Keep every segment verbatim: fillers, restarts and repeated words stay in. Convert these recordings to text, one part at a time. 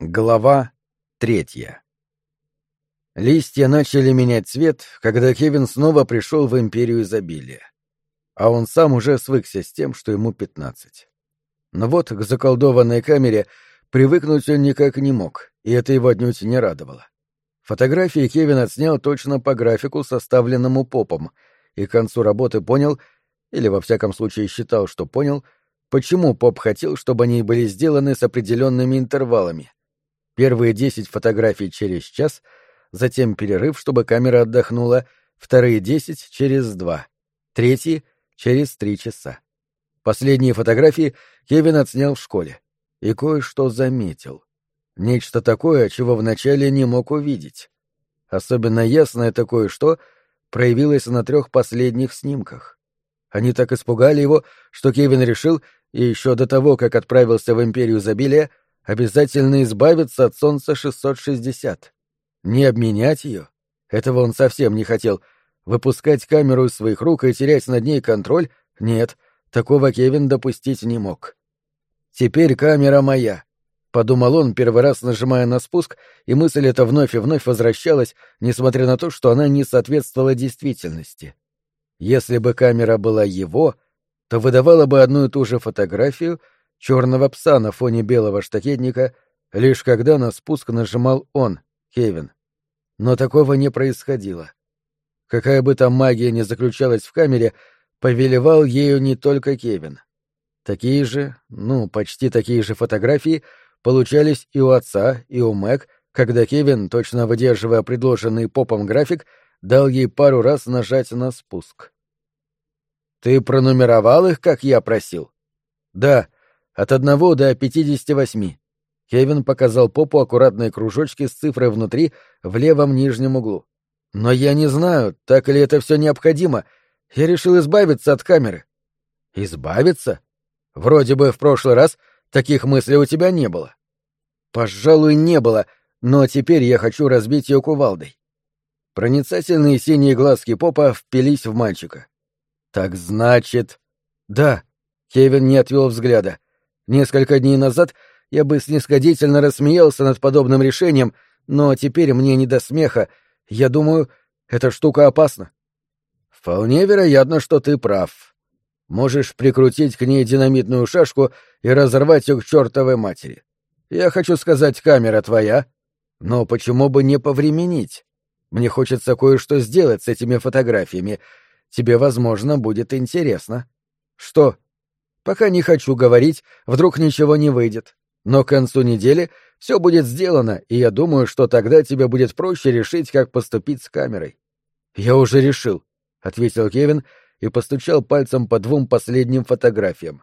Глава третья. Листья начали менять цвет, когда Кевин снова пришел в Империю Изобилия. А он сам уже свыкся с тем, что ему пятнадцать. Но вот к заколдованной камере привыкнуть он никак не мог, и это его отнюдь не радовало. Фотографии Кевин отснял точно по графику, составленному Попом, и к концу работы понял, или во всяком случае считал, что понял, почему Поп хотел, чтобы они были сделаны с определенными интервалами. Первые десять фотографий через час, затем перерыв, чтобы камера отдохнула, вторые десять через два, третьи — через три часа. Последние фотографии Кевин отснял в школе и кое-что заметил. Нечто такое, чего вначале не мог увидеть. Особенно ясно это кое-что проявилось на трех последних снимках. Они так испугали его, что Кевин решил, и еще до того, как отправился в Империю Изобилия, обязательно избавиться от Солнца шестьсот шестьдесят. Не обменять ее? Этого он совсем не хотел. Выпускать камеру из своих рук и терять над ней контроль? Нет, такого Кевин допустить не мог. «Теперь камера моя», — подумал он, первый раз нажимая на спуск, и мысль эта вновь и вновь возвращалась, несмотря на то, что она не соответствовала действительности. Если бы камера была его, то выдавала бы одну и ту же фотографию черного пса на фоне белого штакетника, лишь когда на спуск нажимал он, Кевин. Но такого не происходило. Какая бы там магия ни заключалась в камере, повелевал ею не только Кевин. Такие же, ну, почти такие же фотографии получались и у отца, и у Мэг, когда Кевин, точно выдерживая предложенный Попом график, дал ей пару раз нажать на спуск. «Ты пронумеровал их, как я просил?» «Да, от одного до пятидесяти восьми». Кевин показал Попу аккуратные кружочки с цифрой внутри в левом нижнем углу. «Но я не знаю, так ли это все необходимо. Я решил избавиться от камеры». «Избавиться? Вроде бы в прошлый раз таких мыслей у тебя не было». «Пожалуй, не было, но теперь я хочу разбить ее кувалдой». Проницательные синие глазки Попа впились в мальчика. «Так значит...» «Да». Кевин не отвел взгляда. «Несколько дней назад я бы снисходительно рассмеялся над подобным решением, но теперь мне не до смеха. Я думаю, эта штука опасна». «Вполне вероятно, что ты прав. Можешь прикрутить к ней динамитную шашку и разорвать ее к чертовой матери. Я хочу сказать, камера твоя. Но почему бы не повременить? Мне хочется кое-что сделать с этими фотографиями. Тебе, возможно, будет интересно». «Что?» «Пока не хочу говорить, вдруг ничего не выйдет. Но к концу недели все будет сделано, и я думаю, что тогда тебе будет проще решить, как поступить с камерой». «Я уже решил», — ответил Кевин и постучал пальцем по двум последним фотографиям.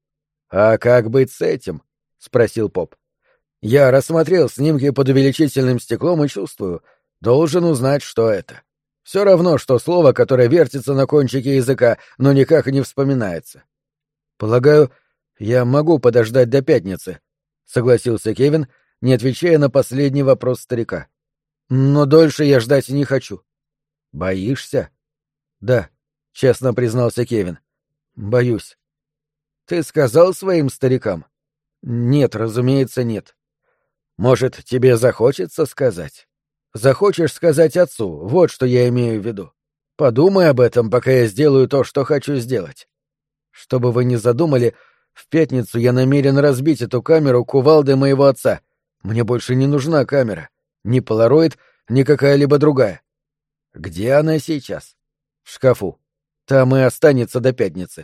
«А как быть с этим?» — спросил Поп. «Я рассмотрел снимки под увеличительным стеклом и чувствую, должен узнать, что это. Все равно, что слово, которое вертится на кончике языка, но никак не вспоминается». «Полагаю, я могу подождать до пятницы», — согласился Кевин, не отвечая на последний вопрос старика. «Но дольше я ждать не хочу». «Боишься?» «Да», — честно признался Кевин. «Боюсь». «Ты сказал своим старикам?» «Нет, разумеется, нет». «Может, тебе захочется сказать?» «Захочешь сказать отцу, вот что я имею в виду. Подумай об этом, пока я сделаю то, что хочу сделать. Чтобы вы не задумали, в пятницу я намерен разбить эту камеру кувалдой моего отца. Мне больше не нужна камера. Ни полароид, ни какая-либо другая». «Где она сейчас?» «В шкафу. Там и останется до пятницы».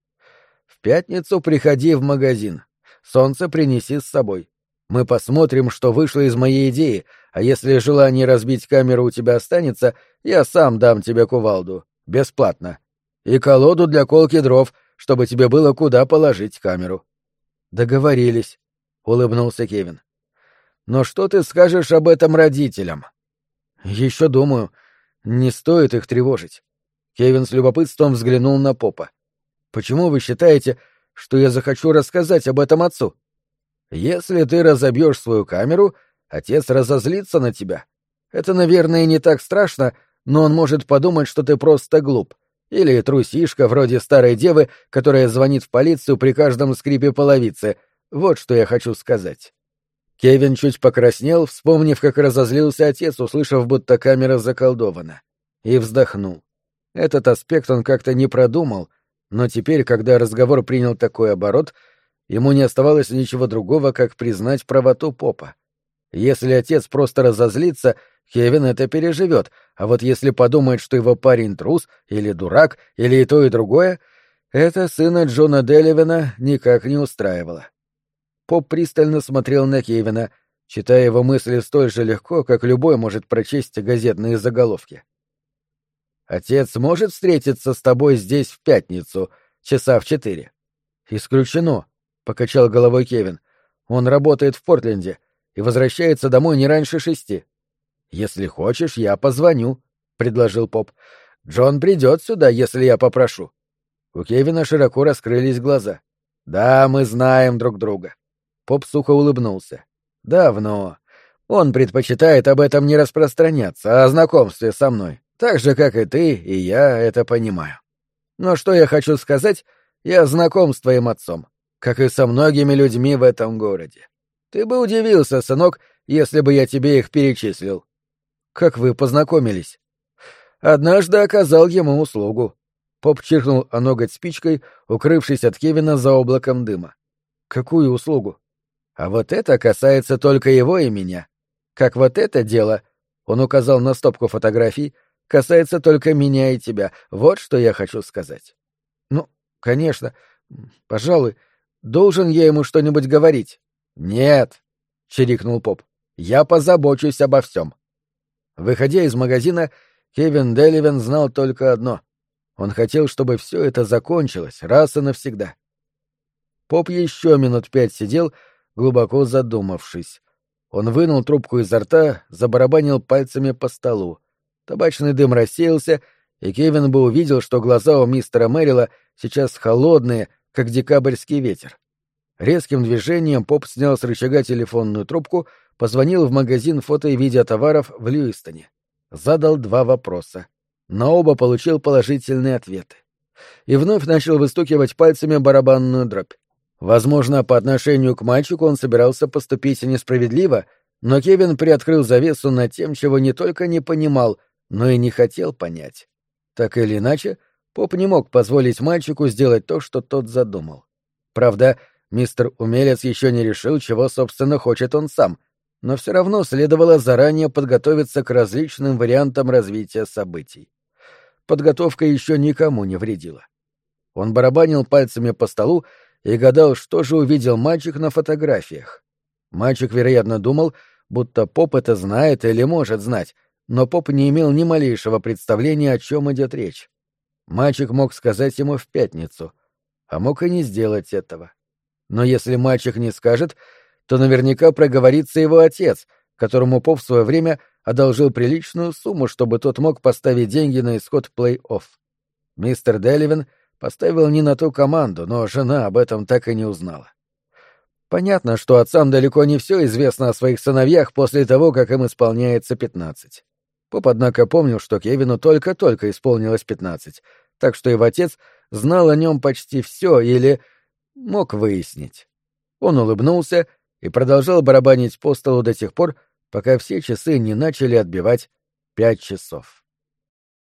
«В пятницу приходи в магазин. Солнце принеси с собой. Мы посмотрим, что вышло из моей идеи, а если желание разбить камеру у тебя останется, я сам дам тебе кувалду. Бесплатно. И колоду для колки дров, чтобы тебе было куда положить камеру». «Договорились», — улыбнулся Кевин. «Но что ты скажешь об этом родителям?» «Еще думаю. Не стоит их тревожить». Кевин с любопытством взглянул на Попа. «Почему вы считаете, что я захочу рассказать об этом отцу?» «Если ты разобьешь свою камеру, отец разозлится на тебя. Это, наверное, не так страшно, но он может подумать, что ты просто глуп. Или трусишка вроде старой девы, которая звонит в полицию при каждом скрипе половицы. Вот что я хочу сказать». Кевин чуть покраснел, вспомнив, как разозлился отец, услышав, будто камера заколдована, и вздохнул. Этот аспект он как-то не продумал, но теперь, когда разговор принял такой оборот, ему не оставалось ничего другого, как признать правоту Попа. Если отец просто разозлится, Кевин это переживет, а вот если подумает, что его парень трус или дурак, или и то, и другое, это сына Джона Деливена никак не устраивало. Поп пристально смотрел на Кевина, читая его мысли столь же легко, как любой может прочесть газетные заголовки. «Отец может встретиться с тобой здесь в пятницу, часа в четыре?» «Исключено», — покачал головой Кевин. «Он работает в Портленде и возвращается домой не раньше шести». «Если хочешь, я позвоню», — предложил Поп. «Джон придет сюда, если я попрошу». У Кевина широко раскрылись глаза. «Да, мы знаем друг друга». Поп сухо улыбнулся. «Давно. Он предпочитает об этом не распространяться, о знакомстве со мной. Так же, как и ты, и я это понимаю. Но что я хочу сказать, я знаком с твоим отцом, как и со многими людьми в этом городе. Ты бы удивился, сынок, если бы я тебе их перечислил». «Как вы познакомились?» «Однажды оказал ему услугу». Поп чиркнул о ноготь спичкой, укрывшись от Кевина за облаком дыма. «Какую услугу?» «А вот это касается только его и меня. Как вот это дело», — он указал на стопку фотографий, — «касается только меня и тебя. Вот что я хочу сказать». «Ну, конечно. Пожалуй, должен я ему что-нибудь говорить?» «Нет», — чирикнул Поп, — «я позабочусь обо всем». Выходя из магазина, Кевин Деливен знал только одно — он хотел, чтобы все это закончилось раз и навсегда. Поп еще минут пять сидел, глубоко задумавшись. Он вынул трубку изо рта, забарабанил пальцами по столу. Табачный дым рассеялся, и Кевин бы увидел, что глаза у мистера Мэрила сейчас холодные, как декабрьский ветер. Резким движением Поп снял с рычага телефонную трубку, позвонил в магазин фото и видеотоваров в Льюистоне. Задал два вопроса. На оба получил положительные ответы. И вновь начал выстукивать пальцами барабанную дробь. Возможно, по отношению к мальчику он собирался поступить несправедливо, но Кевин приоткрыл завесу над тем, чего не только не понимал, но и не хотел понять. Так или иначе, Поп не мог позволить мальчику сделать то, что тот задумал. Правда, мистер Умелец еще не решил, чего, собственно, хочет он сам, но все равно следовало заранее подготовиться к различным вариантам развития событий. Подготовка еще никому не вредила. Он барабанил пальцами по столу и гадал, что же увидел мальчик на фотографиях. Мальчик, вероятно, думал, будто Поп это знает или может знать, но Поп не имел ни малейшего представления, о чем идет речь. Мальчик мог сказать ему в пятницу, а мог и не сделать этого. Но если мальчик не скажет, то наверняка проговорится его отец, которому Поп в свое время одолжил приличную сумму, чтобы тот мог поставить деньги на исход плей-офф. Мистер Деливен поставил не на ту команду, но жена об этом так и не узнала. Понятно, что отцам далеко не все известно о своих сыновьях после того, как им исполняется пятнадцать. Поп, однако, помнил, что Кевину только-только исполнилось пятнадцать, так что его отец знал о нем почти все или мог выяснить. Он улыбнулся и продолжал барабанить по столу до тех пор, пока все часы не начали отбивать пять часов.